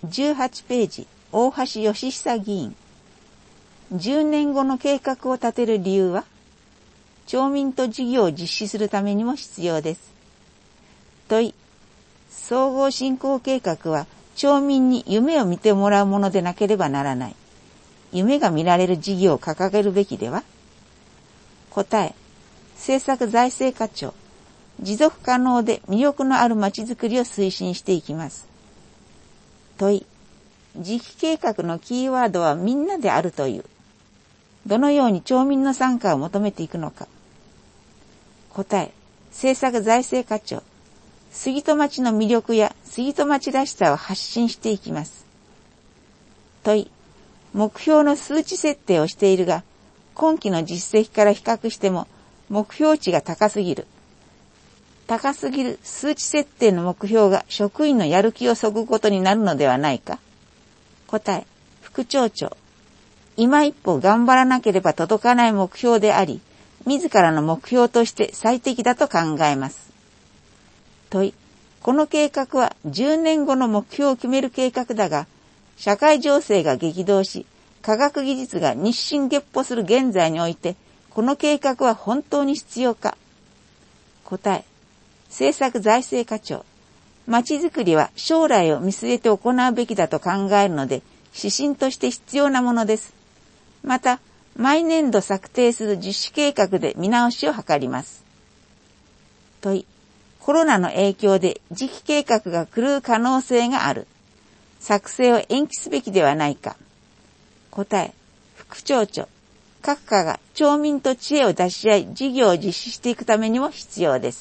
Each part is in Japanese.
18ページ、大橋義久議員。10年後の計画を立てる理由は、町民と事業を実施するためにも必要です。問い、総合振興計画は町民に夢を見てもらうものでなければならない。夢が見られる事業を掲げるべきでは？答え、政策財政課長、持続可能で魅力のあるまちづくりを推進していきます。問い、次期計画のキーワードはみんなであるという。どのように町民の参加を求めていくのか。答え、政策財政課長、杉戸町の魅力や杉戸町らしさを発信していきます。問い、目標の数値設定をしているが、今期の実績から比較しても目標値が高すぎる。高すぎる数値設定の目標が職員のやる気をそぐことになるのではないか。答え、副町長、今一歩頑張らなければ届かない目標であり、自らの目標として最適だと考えます。問い、この計画は10年後の目標を決める計画だが、社会情勢が激動し、科学技術が日進月歩する現在において、この計画は本当に必要か。答え、政策財政課長、まちづくりは将来を見据えて行うべきだと考えるので、指針として必要なものです。また、毎年度策定する実施計画で見直しを図ります。問い、コロナの影響で次期計画が狂う可能性がある。作成を延期すべきではないか。答え、副町長、各課が町民と知恵を出し合い事業を実施していくためにも必要です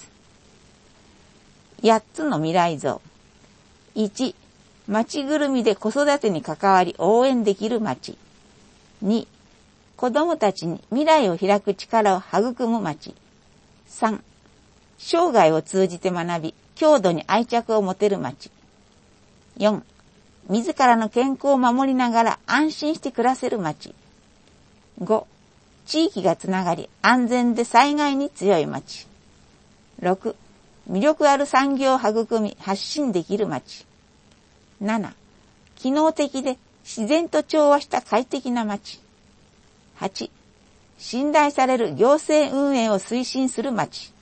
。8つの未来像。1、町ぐるみで子育てに関わり応援できる町。2、子どもたちに未来を開く力を育む町。3、生涯を通じて学び、郷土に愛着を持てる町。4、自らの健康を守りながら安心して暮らせる町。5、地域がつながり安全で災害に強い町。6、魅力ある産業を育み発信できる町。7、機能的で自然と調和した快適な町。8、信頼される行政運営を推進する町。